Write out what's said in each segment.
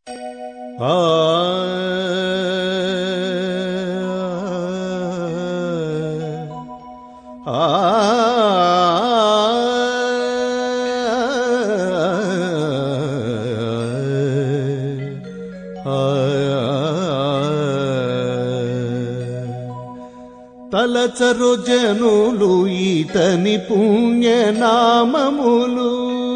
తలచరు జనులు ఈతని పుణ్యనామములు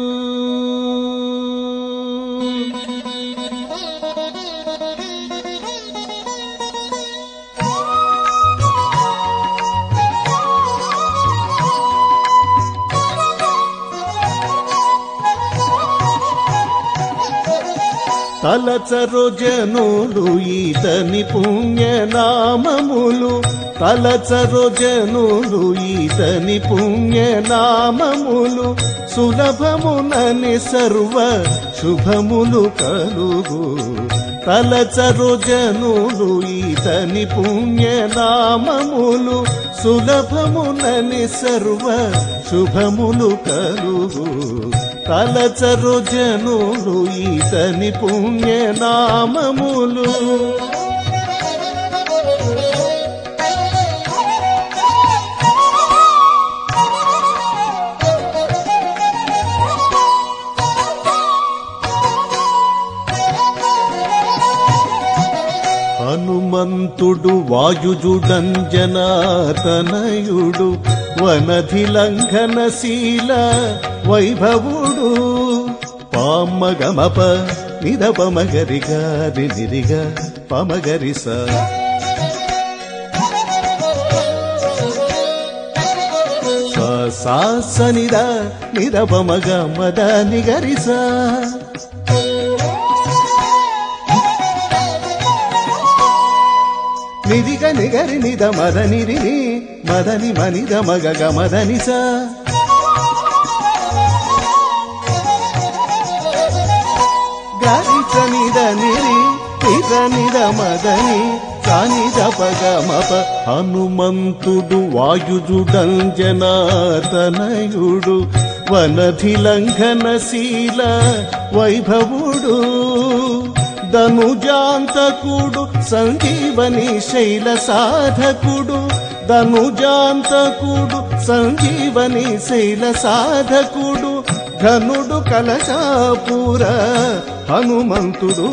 తలచరు జనులు ఈతని పుణ్యనామములు తలచరు జనులు ఈతని పుణ్యనామములు సులభమునని సర్వ శుభములు కలుగు తలచరు జనులు ఈతని పుణ్యనామములు సులభమునని సర్వ శుభములు కలుగు తలచరు జనులు ఈతని పుణ్యనామములు హనుమంతుడు వాయుజుడంజనాతనయుడు వనధిలంఘనశీల వైభవుడు పామగమప నిదపమగరి గారి నిరిగ పమగరిస సాసనిద నిరపమగ మద నిగరిస నిరిగ నిగరి నిద మద నిరిని మదని మనిద మగ మదనిస గరిచ నిద నిరి నిద నిద మదని సానిద పగ మప హనుమంతుడు వాయుజుడంజనాతనయుడు వనధిలంఘనశీల వైభవుడు ధనుజాంతకుడు సంజీవని శైల సాధకుడు ధనుజాంతకుడు సంజీవని శైల సాధకుడు ఘనుడు కలశాపుర హనుమంతుడు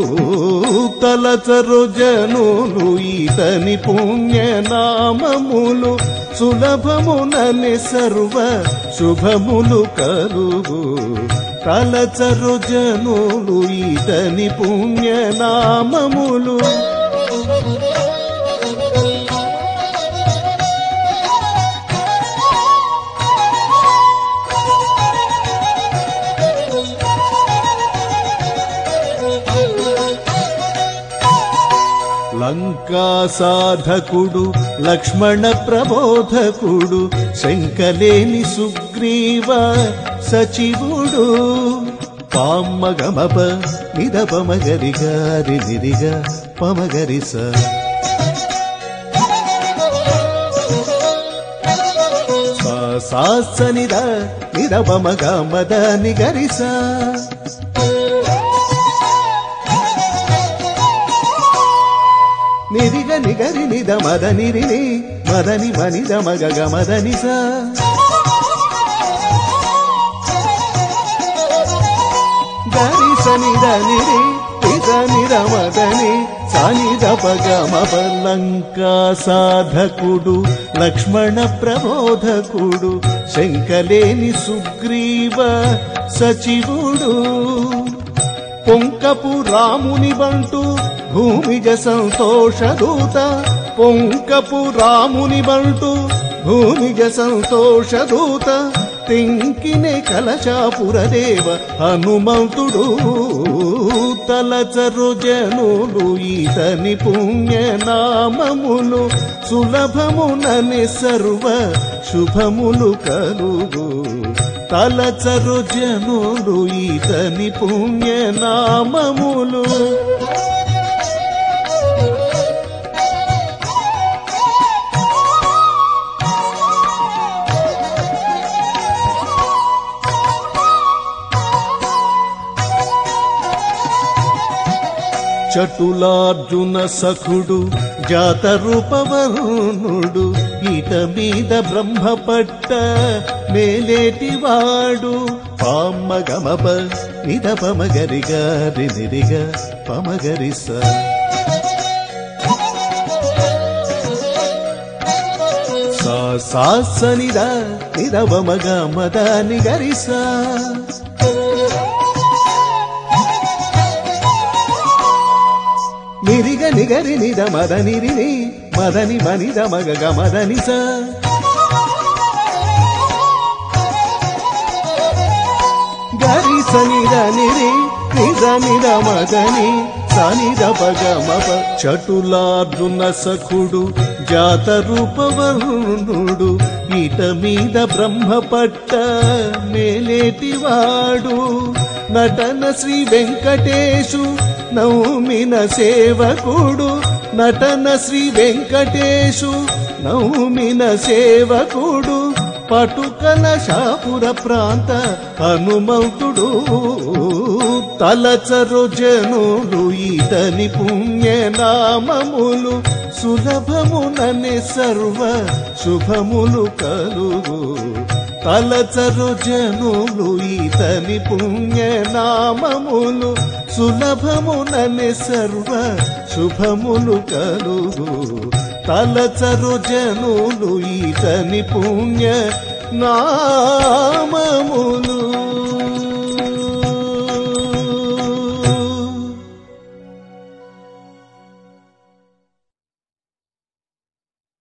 తలచరు జనులు ఈతని పుణ్యనామములు సులభమునని సర్వ శుభములు కలుగు తలచరు జనులు ఈతని పుణ్యనామములు లంకా సాధకుడు లక్ష్మణ ప్రబోధకుడు శంకలేని సుగ్రీవ సచివుడు పామగమప నిదపమగరి గారి నిరిగ పమగరిస సాసనిద నిరపమగ మద నిగరిస నిరిగ నిగరి నిద మద నిరిని మదని మనిద మగ మదనిస గరిస నిద నిరి నిద నిర మదని సానిద పగ మప లంకా సాధకుడు లక్ష్మణ ప్రబోధకుడు శంకలేని సుగ్రీవ సచివుడు పొంకపు రాముని బంటు భూమిజ సంతోషదూత పొంకపు రాముని బంటు భూమిజ సంతోషదూత తెంకినే కలశాపురదేవ హనుమంతుడు తలచరు జనులు ఈతని పుణ్యనామములు సులభమునని సర్వ శుభములు కలుగు తలచరు జనులు ఈతని పుణ్యనామములు చటులార్జున సఖుడు జాత రూపవర్ణుడు ఈట మీద బ్రహ్మపట్ట మేలేటివాడు పామ గమప నిద పమగరిగా రినిరిగా పమగరిస సాసనిద నిరవమగ మద నిగరిస నిరిగ నిగరి నిద మద నిరిని మదని మనిద మగ గమదని స గరి సనిద నిరి నిద నిద మదని సనిద పగమప చటులార్జున సఖుడు జాత రూపవర్ణుడు ఈట మీద బ్రహ్మపట్ట మేలేటివాడు నటన శ్రీ వెంకటేశు నౌమిన సేవకుడు నటన శ్రీ వెంకటేశు నౌమిన సేవకుడు పటుకల శాపుర ప్రాంత హనుమంతుడు తలచరు జనులు ఈతని పుణ్యనామములు సులభమునని సర్వ శుభములు కలుగు తలచరు జనులు ఈతని పుణ్యనామములు సులభమునని సర్వ శుభములు కలుగు తలచరు జనులు ఈతని పుణ్య నామములు